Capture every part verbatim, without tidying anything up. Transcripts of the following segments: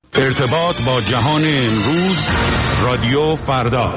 ارتباط با جهان امروز، رادیو فردا.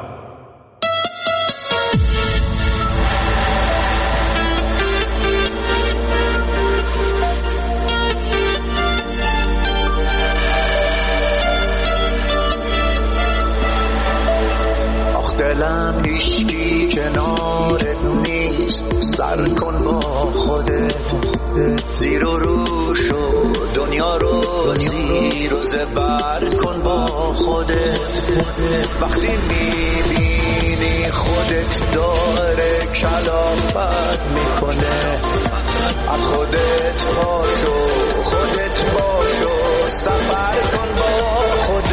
آخ دلم هیچکی کنارت نیست، سر کن با خودت زیر و رو شو، دنیا رو زیر و زبر کن با خودت. وقتی میبینی خودت داره کلافت میکنه، از خودت باشو، خودت باشو، سفر کن با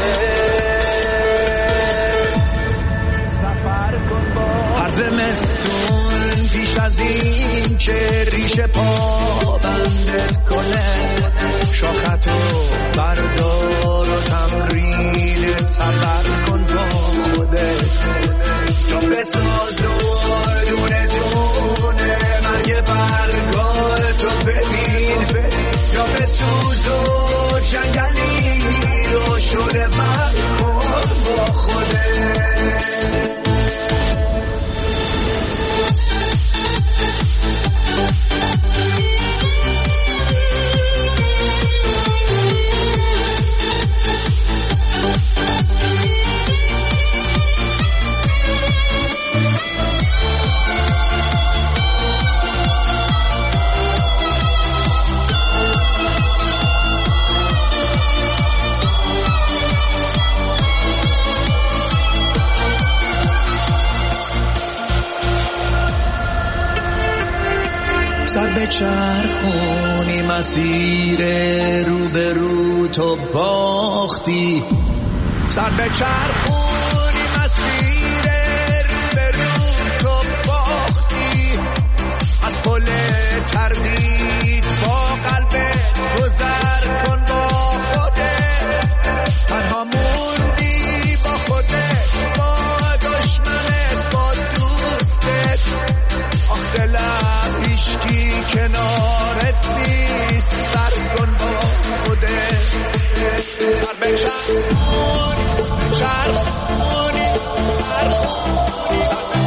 خودت، سفر کن با هر زمستون پیش از این که ریشه پا بندت کنه، شاختو بردار و تمرین سفر کن با خودت. یا بساز و دونه دونه مرگ برگاتو ببین، یا بسوز و جنگلی رو شده من کن با خودت. سر به چرخونی مسیر رو به رو تو باختی، سر به چرخونی مسیر رو به رو تو باختی، از پل تردید با قلبت گذر کن با خودت. تنها موندی با خودت، با دشمنت، با دوستت. آخ دلم هیچکی کنارت نیست، سر کن با خودت. سر به چرخونی، چرخونی، چرخونی.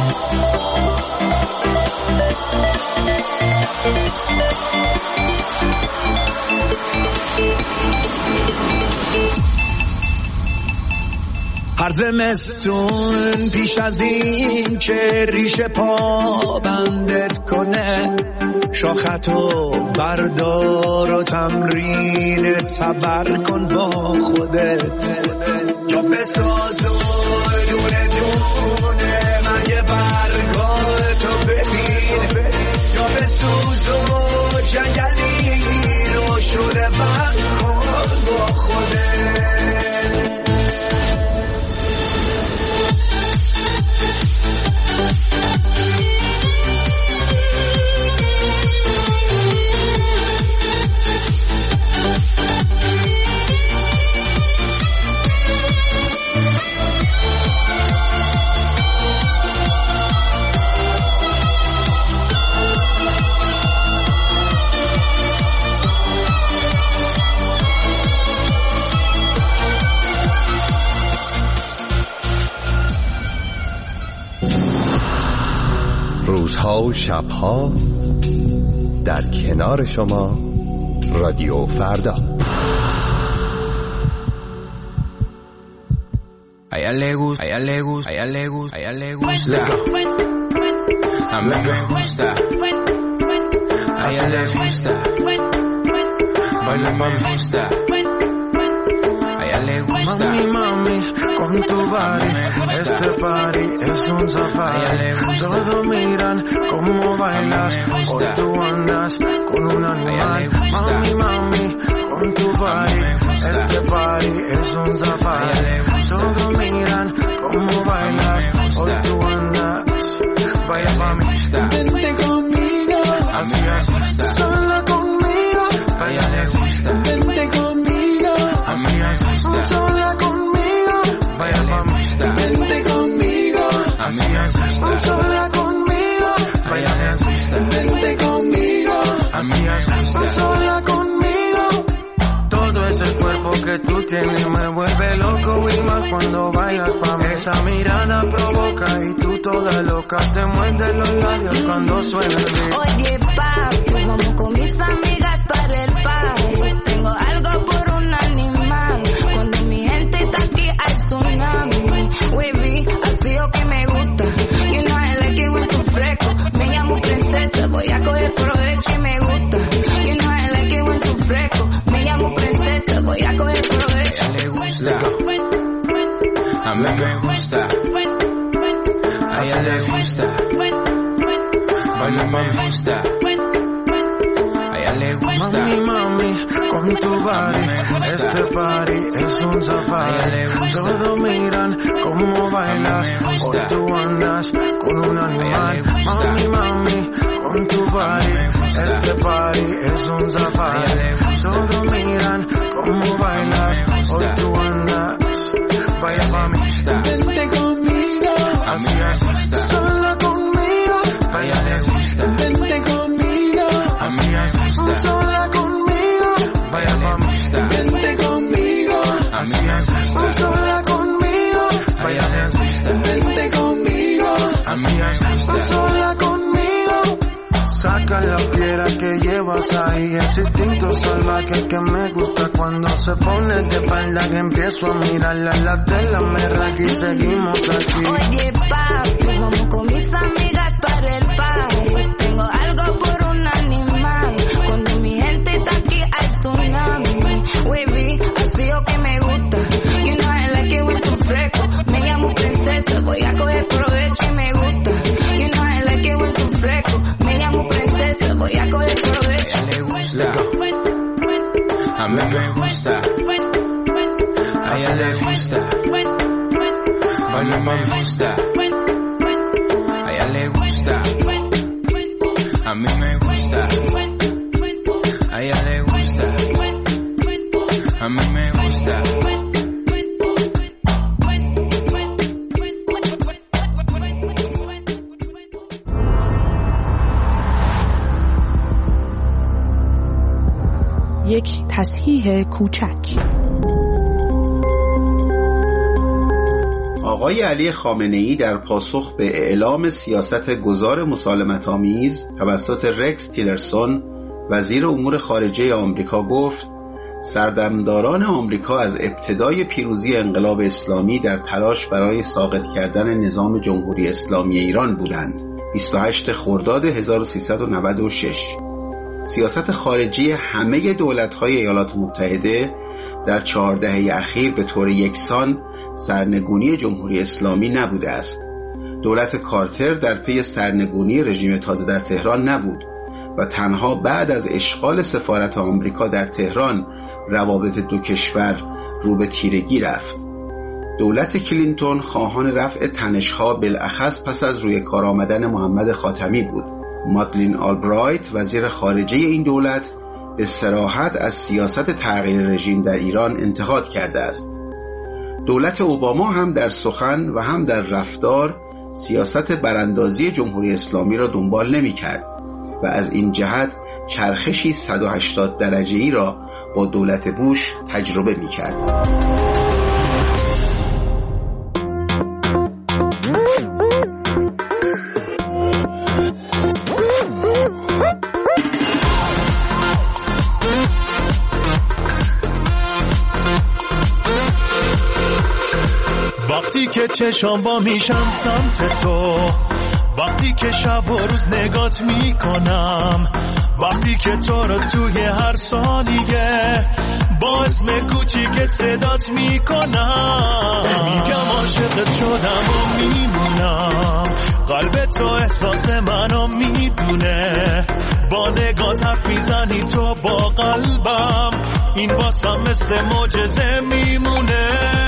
هر زمستون پیش از این که ریشه پا بندت کنه، شاختو بردار و تمرین تبر کن با خودت. یا بساز و دونه دونه مرگ برگاتو ببین، یا بسوز و جنگلی رو شده من کن با خودت. روزها و شبها در کنار شما، رادیو فردا. A ella le gusta, a ella le gusta, a ella le gusta, a ella le gusta. A mí me gusta. A ella le gusta. Baila me gusta. A ella le gusta. Mami, mami, con tu body, este party es un safari. Todos miran cómo bailas, hoy tú andas con un animal. Mami, mami, con tu body, este party es un safari. Todos miran cómo bailas, hoy tú andas. Vaya mami, vente conmigo, así es, sola conmigo. Vaya le gusta, vente conmigo, así es, sola conmigo. Vaya mami, vente conmigo, así es, sola conmigo. Vaya le gusta, vente conmigo, así es, sola conmigo. Todo es el cuerpo que tú tienes me vuelve loco y más cuando bailas pa' mí. Esa mirada provoca y tú toda loca te muerdes los labios cuando suena el beat. Oye papi, vamos con mis amigas para el party. Tengo algo por un animal. Cuando mi gente está aquí hay tsunami. Wavy, así o que me gusta. You know I like it when tú fresco. Me llamo princesa, voy a coger provecho y me gusta. You know I like it when tú fresco. Me llamo princesa, voy a coger provecho. A ella le gusta. A mí me gusta. A ella le gusta. A mí me gusta. A ella le gusta. Mami, mami, con tu body, este party es un safari. Todos miran cómo bailas, hoy tú andas con un animal. Mami, mami, con tu body, este party es un safari. Todos miran cómo bailas, hoy tú andas. Vaya mami, vente conmigo, así es, sola conmigo. Vaya le gusta, vente conmigo, así es, sola conmigo. Vaya mami, vente conmigo, así es, sola conmigo. Vaya le gusta, vente conmigo, así es, sola conmigo. Saca la piedra que llevas ahí, ese instinto salvaje que me gusta cuando se pone de espalda que empiezo a mirarla, la tela me raca y seguimos aquí. Oye papi, vamos con mis amigas para el party. Tengo algo por un animal. Cuando mi gente está aquí hay tsunami. Wavy, así o que me gusta. You know I like it when tú fresco. Me llamo princesa, voy a coger provecho y me gusta. You know I like it when tú fresco. Me llamo princesa, voy a coger provecho. A ella le gusta. A mí me gusta. A ella le gusta. A mí me gusta. A ella le gusta. A mí me gusta. A ella le gusta. A mí me gusta. یک تصحیح کوچک. آقای علی خامنه‌ای در پاسخ به اعلام سیاست گذار مسالمت‌آمیز توسط رکس تیلرسون وزیر امور خارجه آمریکا گفت سردمداران آمریکا از ابتدای پیروزی انقلاب اسلامی در تلاش برای ساقط کردن نظام جمهوری اسلامی ایران بودند. بیست و هشتم خرداد هزار و سیصد و نود و شش. سیاست خارجی همه دولت‌های ایالات متحده در چهار دهه اخیر به طور یکسان سرنگونی جمهوری اسلامی نبوده است. دولت کارتر در پی سرنگونی رژیم تازه در تهران نبود و تنها بعد از اشغال سفارت آمریکا در تهران روابط دو کشور رو به تیرگی رفت. دولت کلینتون خواهان رفع تنش‌ها بالاخص پس از روی کار آمدن محمد خاتمی بود. مادلین آلبرایت وزیر خارجه این دولت به صراحت از سیاست تغییر رژیم در ایران انتقاد کرده است. دولت اوباما هم در سخن و هم در رفتار سیاست براندازی جمهوری اسلامی را دنبال نمی کرد و از این جهت چرخشی صد و هشتاد درجه‌ای را با دولت بوش تجربه می کرد. وقتی که چشام وا میشم سمت تو، وقتی که شب و روز نگات میکنم، وقتی که تو رو توی هر ثانیه با اسم کوچیکت صدات میکنم، میگم عاشقت شدم و میمونم، قلب تو احساس منو میدونه، با نگات حرف میزنی تو با قلبم، این واسم مثل معجزه میمونه.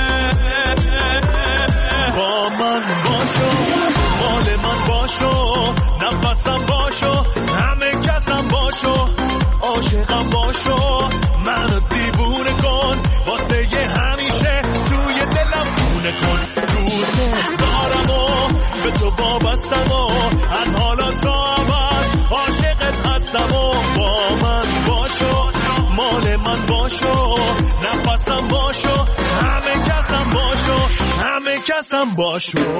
با من باشو، مال من باشو، نفسم باشو، همه کسم باشو، عاشقم باشو، منو دیوونه کن، واسه یه همیشه توی دلم خونه کن، دوست دارم و به تو وابستم و از حالا تا ابد عاشقت هستم و با من باشو، مال من باشو، نفسم کسم باشو، همه کسم باشو، همه کسم باشو.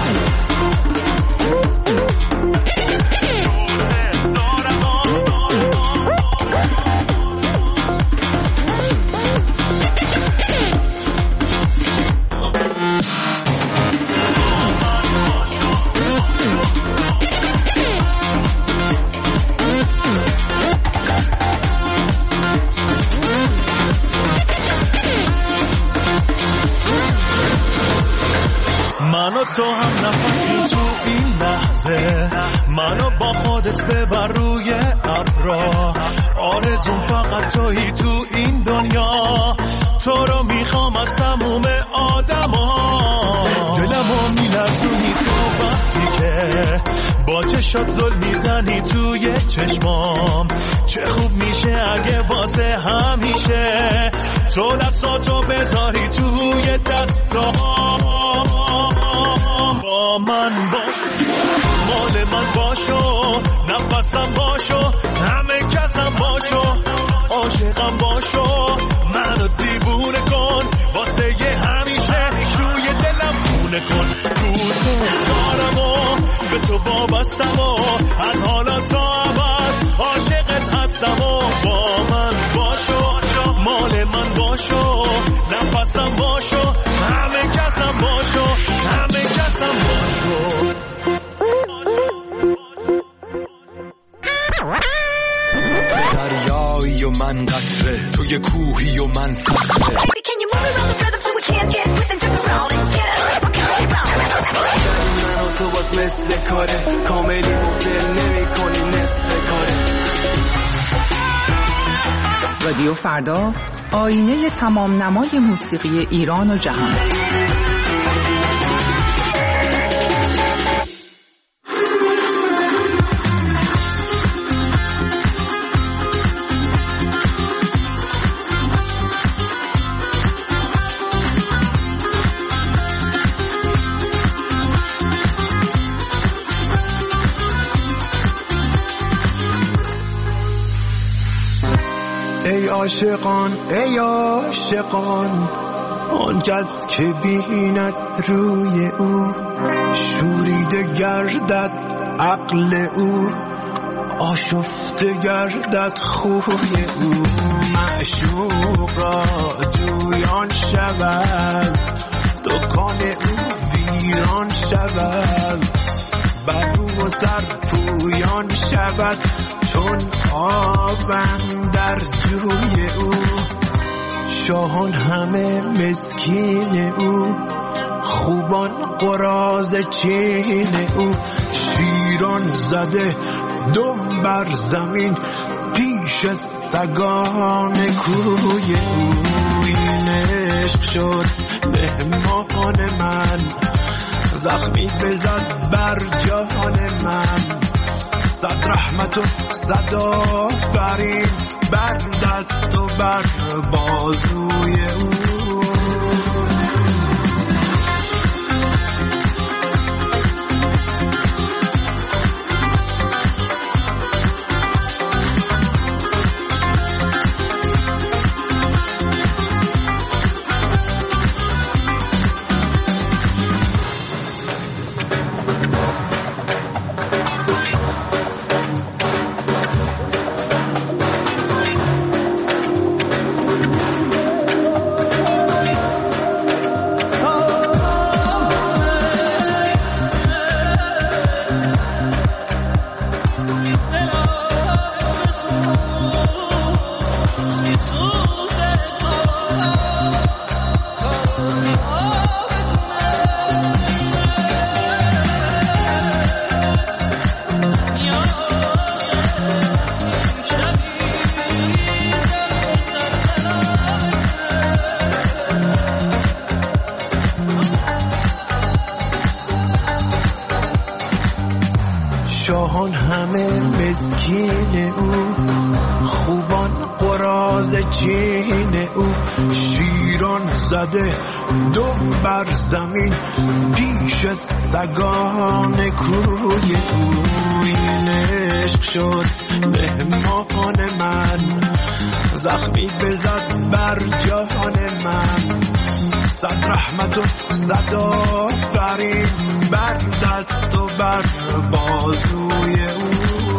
منو تو هم نفسی تو این لحظه، منو با خودت ببر روی ابرا. آرزوم فقط تویی تو این دنیا، تو رو میخوام از تموم آدم ها. دلمو میلرزونی تو وقتی که با چشات زل میزنی توی چشمام. چه خوب میشه اگه واسه همیشه تو دستاتو بذاری توی دستام. با من باش، مال من باشو، نفسم باشو، همه کسم باشو، عاشقم باشو. منو دیوونه کن واسه یه همیشه، توی دلم خونه کن. دوست دارمو به تو وابستمو، از حالا تا ابد عاشقت هستمو. با من باشو، مال من باشو، نفسم باشو، همه کسم باشو، همه کسم باشو. دریایی و من قطره، توی کوهی و من صخره. من و تو باز مثل کاره، کاملی و دل نمی کنی نصف کاره. رادیو فردا، آینه تمام نمای موسیقی ایران و جهان. ای عاشقان، ای عاشقان، آن کس که بیند روی او شوریده گردد عقل او، آشفته گردد خوی او. معشوق را جویان شود، دکان او ویران شود، بر او سر پویان شود چون آبم در جوی او. شاهان همه مسکین او، خوبان قراض چین او. شیران زده دم بر زمین پیش سگان کوی او. این عشق شد مهمان من، زخمی بزد بر جان من. صد رحمت و صد آفرین بر دست و بر بازوی او. شاهان همه مسکین او، خوبان قراض چین او. شیران زده دم بر زمین پیش سگان کوی او. این عشق شد مهمان من، زخمی بزد بر جان صد رحمت و صد آفرین بر دست و بر بازوی او.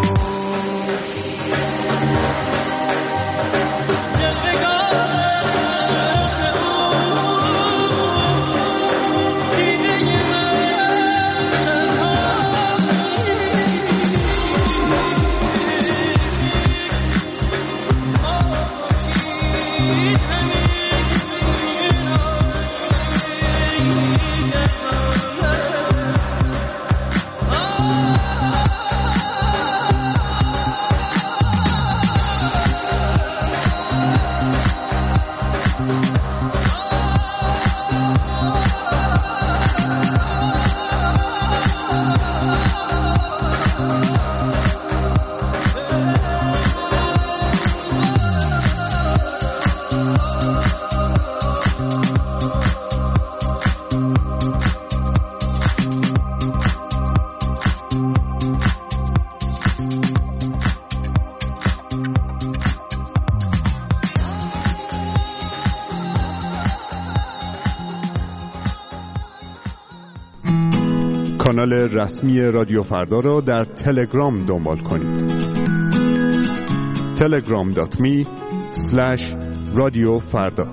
کانال رسمی رادیو فردا را در تلگرام دنبال کنید. تلگرام دات می اسلش رادیو فردا.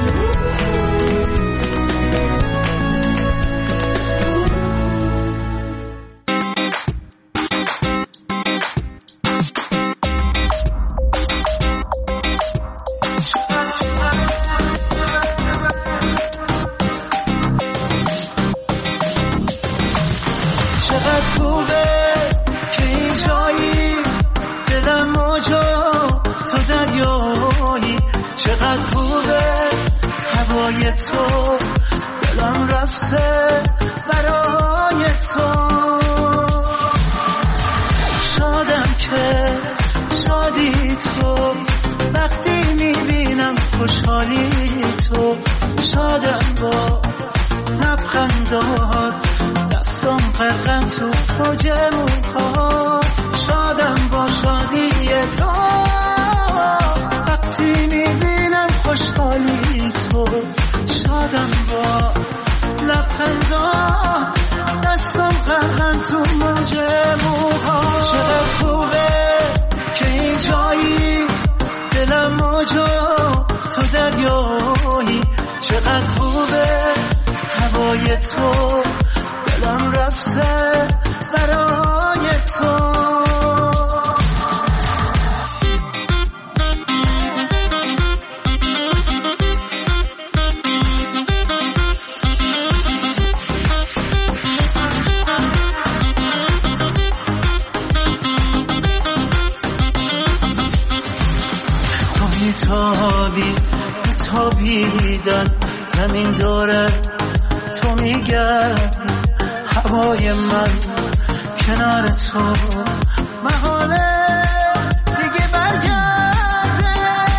زمین داره تو میگردی هوای من کنار تو محاله دیگه برگرده.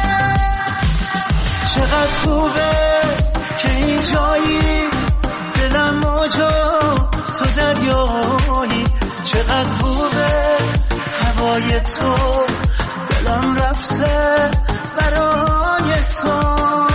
چقدر خوبه که این جایی دلم موجا تو دریایی. چقدر خوبه هوای تو دلم رفته برای تو.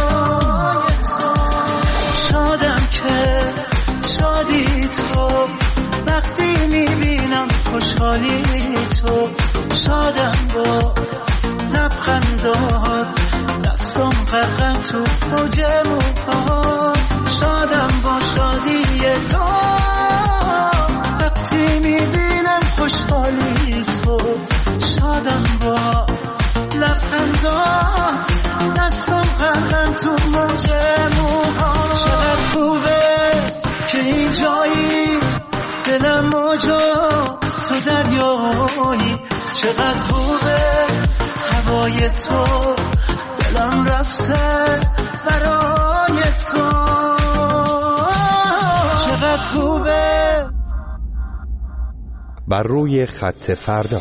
شادی تو وقتی میبینم خوشحالی تو. شادم با لبخندات دستم غرقم تو موج موهات. شادم با شادی تو وقتی میبینم خوشحالی تو. شادم با لبخندات دستم غرقم تو موج موهات. چقدر خوبه که این جایی دلم موجا تو دریایی. چقدر خوبه هوای تو دلم رفته برای تو. چقدر خوبه. بر روی خط فردا.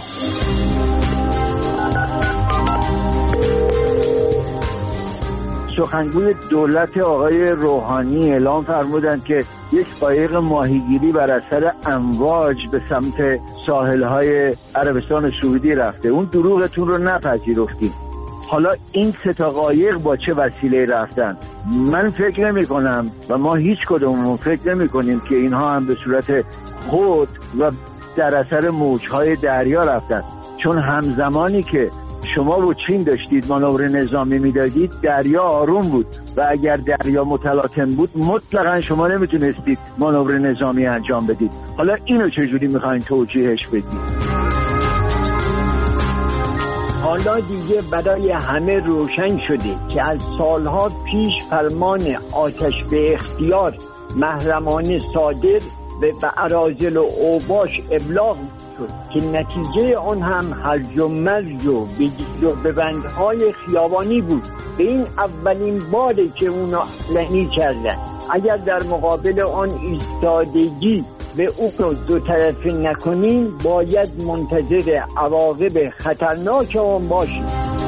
سخنگوی دولت آقای روحانی اعلام فرمودند که یک قایق ماهیگیری بر اثر امواج به سمت ساحل‌های عربستان سعودی رفته. اون دروغتون رو نپذیرفتیم. حالا این سه تا قایق با چه وسیله رفتن؟ من فکر نمی کنم و ما هیچ کدوممون فکر نمی کنیم که اینها هم به صورت خود و در اثر موجهای دریا رفتن، چون همزمانی که شما و چین داشتید مانور نظامی میدادید دریا آروم بود و اگر دریا متلاطم بود مطلقا شما نمیتونستید مانور نظامی انجام بدید. حالا اینو چجوری میخواین توجیهش بدید؟ حالا دیگه برای همه روشن شده که از سالها پیش فرمان آتش به اختیار محرمانه صادر به اراذل و اوباش ابلاغ شد که نتیجه آن هم هرج و مرج و بگیر و ببندهای خیابانی بود. به این اولین باره که اونا لحنی کردن. اگر در مقابل آن ایستادگی به او دو طرفه نکنیم باید منتظر عواقب خطرناک آن باشیم.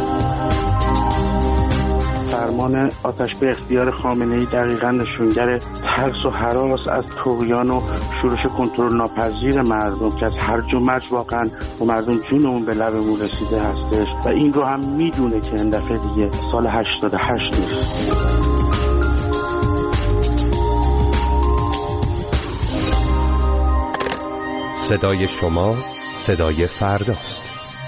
فرمان آتش به اختیار خامنه‌ای دقیقاً نشونگر ترس و هراس از طغیان و شورش کنترل ناپذیر مردم که از هرج و مرج واقعاً و مردم جونمون به لبمون رسیده هستش و این رو هم میدونه که این دفعه دیگه سال هشتاد و هشت نیست. صدای شما صدای فرداست.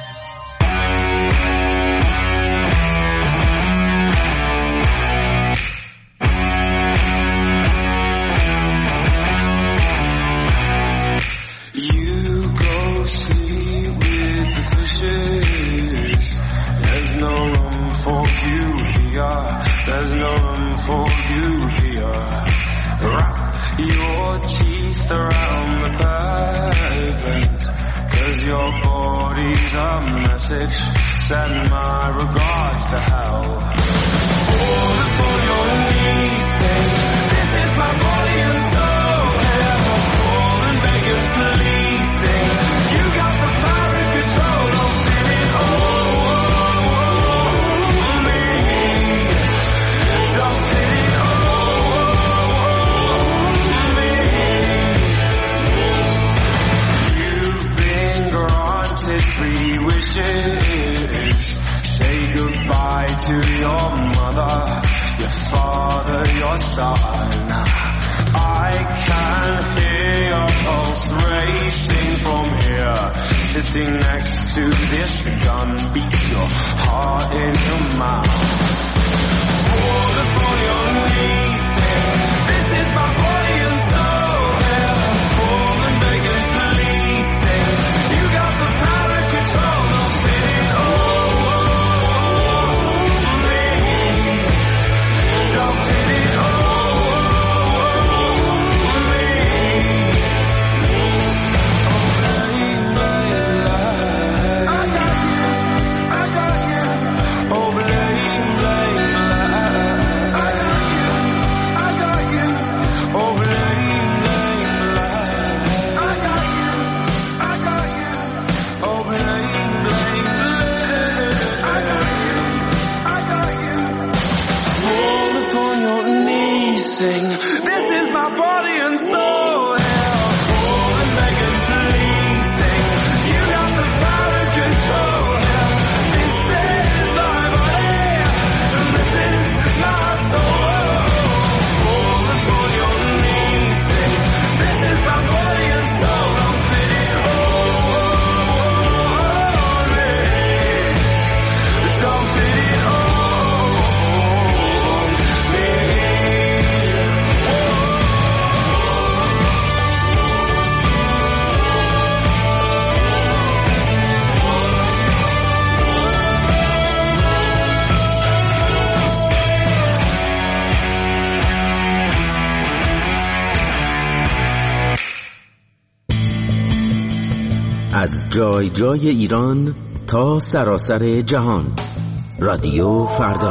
Send my regards to hell. Fall upon your knees, say, this is my body and soul. Hell, fall and beg and plead, say, you got the power and control. Don't feel it over me. Don't feel it over me. You've been granted three wishes. Goodbye to your mother, your father, your son. I can hear your pulse racing from here. Sitting next to this gun, beat your heart in your mouth. Fall upon your knees, say, this is my body and soul. Fall and beg and plead, say, you got the power and control. Don't feel it over. از جای جای ایران تا سراسر جهان. رادیو فردا.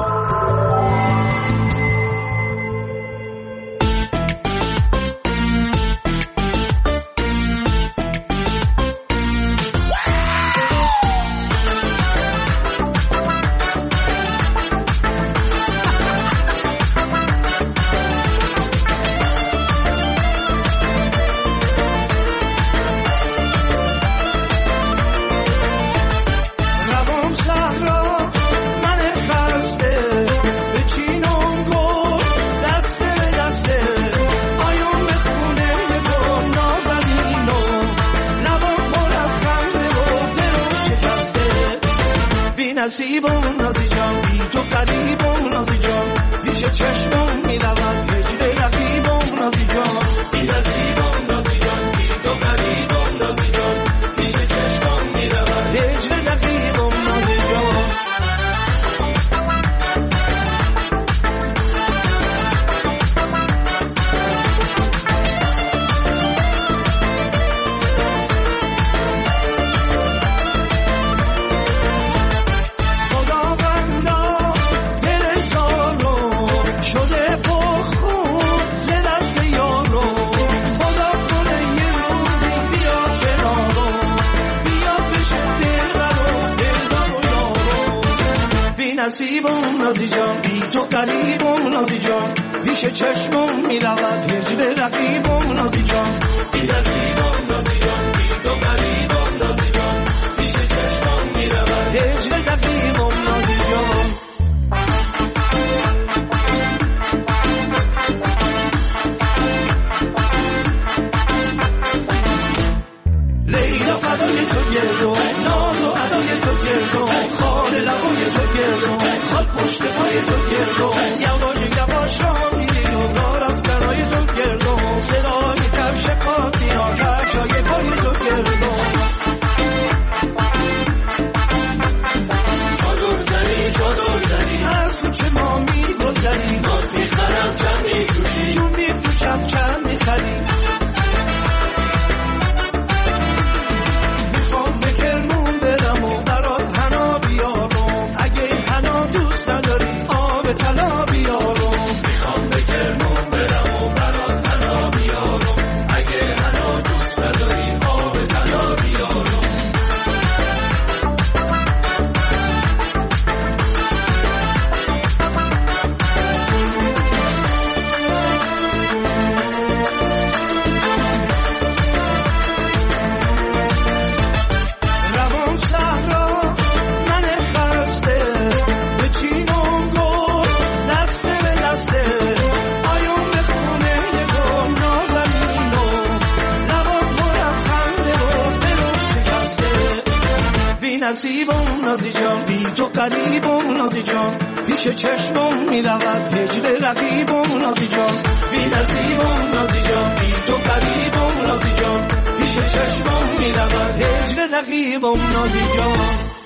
روان صحرا من خسته نصیبم نازی جان، بی تو قریبم نازی جان، پیش چشمم میرود هجر رقیبم نازی جان، بی نصیبم نازی جان، بی تو قریبم نازی جان، پیش چشمم میرود هجر رقیبم نازی جان. نصیبم نازی جان، بی تو قریبم نازی جان، پیش چشمم میرود هجر رقیبم نازی جان، بی نصیبم نازی جان، بی تو قریبم نازی جان، پیش چشمم میرود هجر رقیبم نازی جان. لیلا فدای تو گردم، ناز و ادای تو گردم، خال لبای تو گردم، خال پشت پای تو گردم، یواش یواش را میری و را رفتنای تو گردم، صدای کفش پاتی ها کفشای پای تو گردم. چادر زنی چادر زنی از کوچه ما میگذری، ناز میخرم چند میفروشی، چون میفروشم چند میخری، طلا بیارم، میخوام به کرمون برم و برات طلا بیارم، اگه هنو دوست نداری آب طلا بیارم. روان صحرا من خسته به چینم گل دسته به دسته، آیون به خونه گل نازنینو، لبات پر از خنده و دلم شکسته، بی نصیبم نازی جان، بی تو قریبم نازی جان، پیش چشمم میرود هجر رقیبم نازی جان، بی نصیبم نازی جان، بی تو قریبم نازی جان، پیش چشمم میرود هجر رقیبم نازی جان.